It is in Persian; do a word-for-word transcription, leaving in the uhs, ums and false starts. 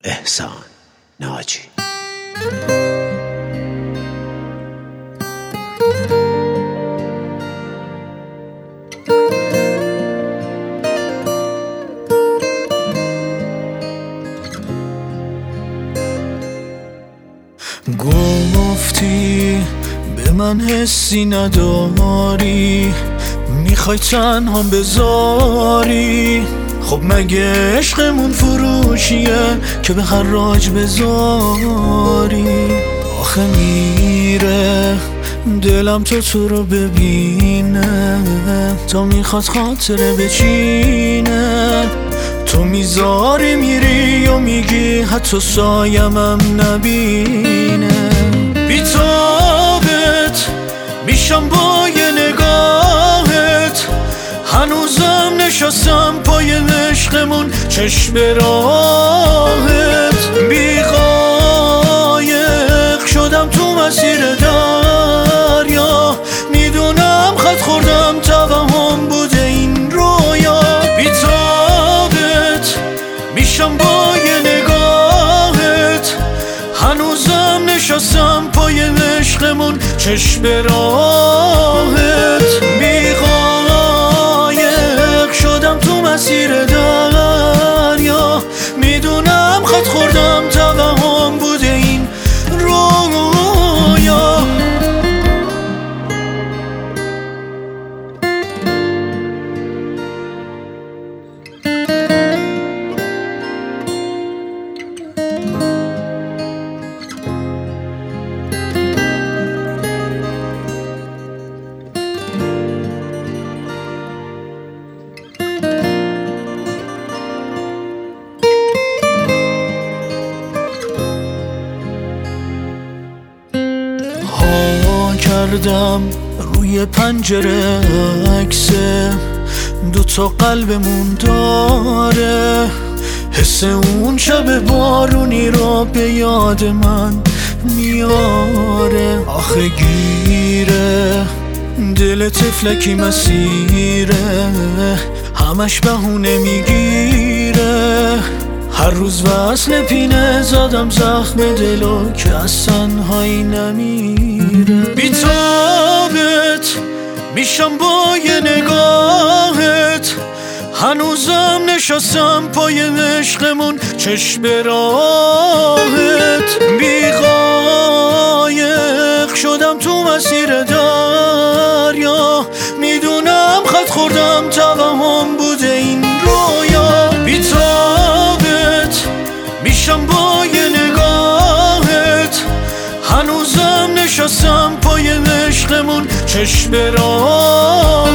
احسان ناجی. گفتی به من حسی نداری، میخوای تنهام بذاری. خب مگه عشقمون فروشیه که به حراج بذاری؟ آخه میره دلم تو تو رو ببینه، تا میخواد خاطره بچینه. تو میذاری میری و میگی حتی سایمم نبینه. بیتابت میشم با یه نگاهت، هنوزم نشستم پای عشقمون چشم به راهت. بیقایق شدم تو مسیر دریا، میدونم خط خوردم توهم بوده این رویا. بیتابت میشم با یه نگاهت، هنوزم نشستم پای عشقمون چشم به راهت. بیقایق شدم تو مسیر دریا، میدونم خط خوردم توهم بوده این رویا. کردم روی پنجره عکسه، دوتا قلبمون داره. حس اون شب بارونی رو به یاد من میاره. آخه گیره دل طفلکی مسیره، همش بهونه میگیره. هر روز وصل پینه زدم زخم دلو که از تنهایی نمیره. بیتابت میشم با یه نگاهت، هنوزم نشستم پای عشقمون چشم به راهت. بیقایق شدم تو مسیر دریا، میدونم خط خوردم توهم بوده این رویا. بیتابت میشم با یه نگاهت، هنوزم نشستم پای عشقمون چشم به راه.